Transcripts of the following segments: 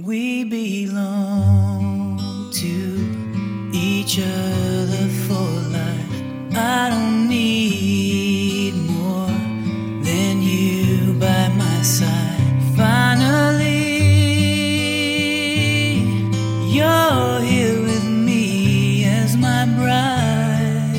We belong to each other for life. I don't need more than you by my side. Finally, you're here with me as my bride.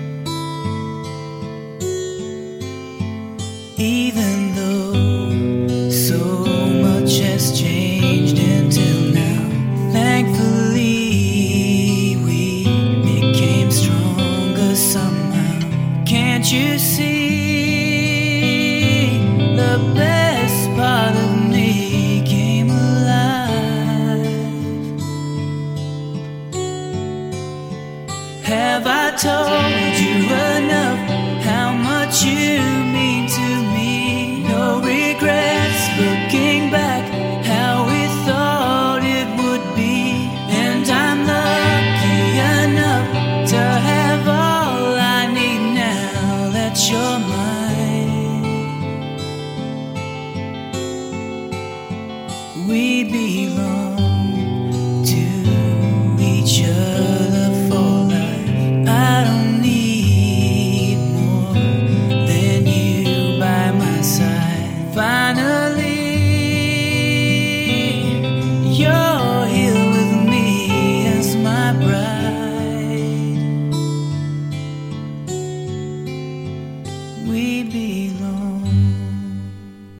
Even though so much has changed until now, thankfully we became stronger somehow. Can't you see the best part of me came alive? Have I told